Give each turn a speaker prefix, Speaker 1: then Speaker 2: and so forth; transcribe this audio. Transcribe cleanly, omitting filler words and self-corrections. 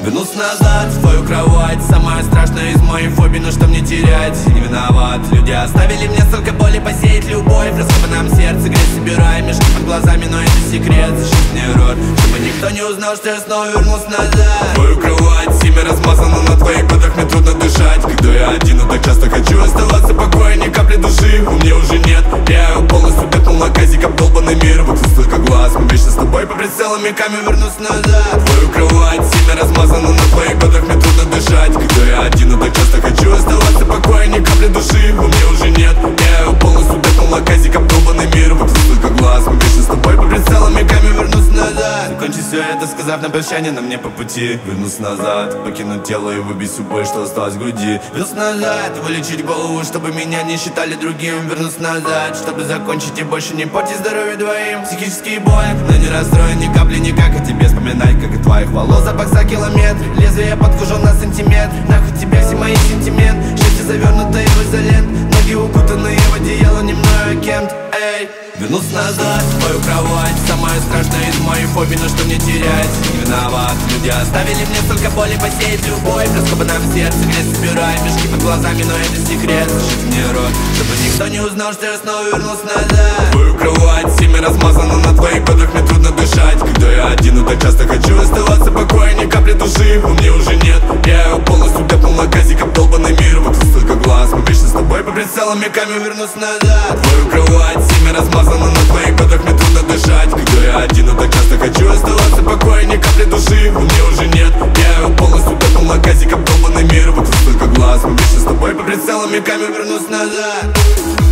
Speaker 1: Вернусь назад в твою кровать. Самое страшное из моих фобий, но что мне терять? Не виноват, люди оставили мне столько боли. Посеять любовь в раскопанном сердце, грязь собирая мешки под глазами, но это секрет. Зашить мне рот, чтобы никто не узнал, что я снова вернулся назад. Твою кровать, семя размазано на твоих бедрах, мне трудно дышать. Когда я один, но так часто хочу оставаться в покое, ни капли души у меня уже нет. Я полностью пятнул на газик, обдолбанный мир. Вокруг столько глаз, мы вечно с тобой по прицелам веками вернусь назад. Твою кровать, семя размазано на твоих бедрах, мне трудно дышать. Когда я один, но так часто хочу оставаться в покое, ни капли души у меня уже нет. Я полностью пятнул на газик, обдолбанный мир. Вокруг столько глаз, мы вечно с тобой по прицелам веками вернусь назад. Закончи все это, сказав на прощание, но мне по пути. Вернусь назад, покинуть тело и выбить всю боль, что осталось в груди. Вернусь назад, вылечить голову, чтобы меня не считали другим. Вернусь назад, чтобы закончить и больше не портить здоровье двоим. Психический боль, но не расстроен ни капли никак. О тебе вспоминать, как и твоих волос запах за километр. Лезвие подкужен на сантиметр. Нахуй тебе все мои сентименты. Счастье завернутое в изолент. Ноги укутанные в одеяло, не мною, а кем-то. Эй, вернусь назад в твою кровать. Самое страшное из моих фобий, но что мне терять? Не виноват, люди оставили мне столько боли. Посеять любовь в раскопанном сердце, грязь собирая мешки под глазами, но это секрет. Зашить мне рот, чтобы никто не узнал, что я снова вернулся назад. Твою кровать, семя размазано на твоих бедрах, мне трудно дышать. Когда я один, но так часто хочу оставаться в покое, ни капли души у меня уже нет. Я полностью пятнул на газик, обдолбанный мир. Вокруг столько глаз, мы вечно с тобой по прицелам веками вернусь назад. Твою кровать, семя размазано на твоих бедрах, мне трудно дышать. Когда я один, но так часто хочу оставаться в покое, ни капли души у меня уже нет. Я полностью пятнул на газик, обдолбанный мир. Вокруг столько глаз, мы вечно с тобой по прицелам веками вернусь назад.